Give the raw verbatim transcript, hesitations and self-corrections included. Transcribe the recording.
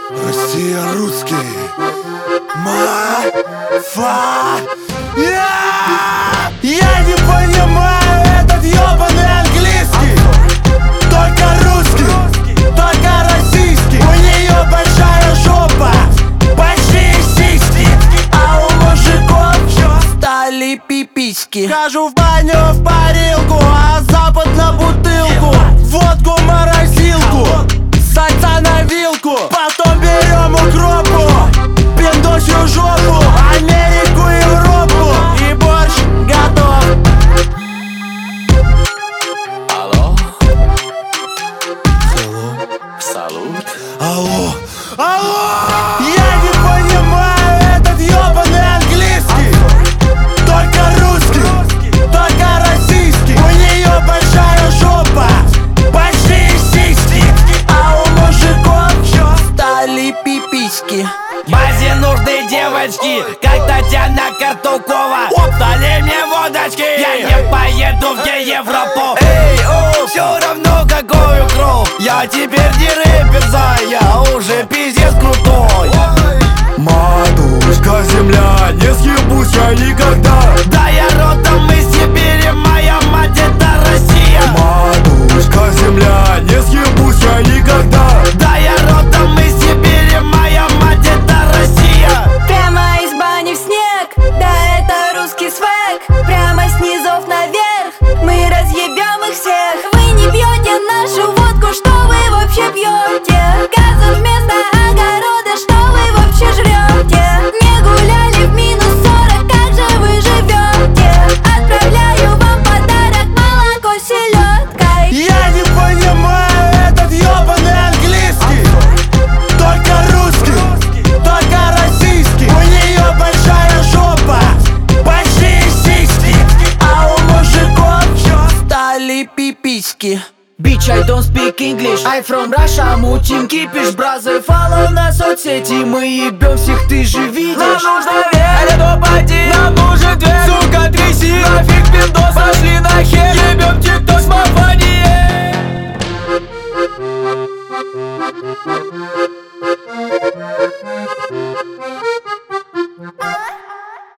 Россия, русский. Мафа. Я не понимаю этот ёбаный английский. Только русский, только российский. У нее большая жопа, большие сиськи, а у мужиков стали пиписьки. Хожу в баню в парилку, а запад на бутылку. Водку в морозилку, сальца на вилку. Потом берем укропу, пиндосью жопу, Америку, Европу, и борщ готов. Алло. Hello. Салют. Алло, алло! Я не понимаю этот ёбаный английский. Только русский, только российский. У нее большая жопа, большие сиськи, а у мужиков стали пиписьки. Базе нужны девочки, как Татьяна Картукова. Налей мне водочки, я не поеду в Европу. Эй, о, все равно какую кровь. Я теперь не рэпер, я уже пиздец крутой. Матушка земля, не съебусь я никогда. Да я родом из Сибири, моя мать это Россия. Матушка земля, не съебусь я никогда. Да я родом из Сибири, моя мать это Россия. Прямо из бани в снег, да это русский свек. Прямо с низов наверх, мы разъебем их всех. Вы не пьете нашу водку, что вы вообще пьете? Газом вместо огорода, что вы вообще жрете? Не гуляли в минус сорок, как же вы живете? Отправляю вам подарок, молоко с селедкой. Я не понимаю этот ёбаный английский. Только русский, только российский. У нее большая жопа, большие сиськи, а у мужиков стали пиписьки. Bitch, I don't speak English, I from Russia, мутим кипиш. Бразы, follow на соцсети, мы ебем всех, ты же видишь. Нам нужно верить, топ-один, нам нужен две. Сука, тряси, нафиг пиндос, пошли нахер. Ебем тикток, смотри.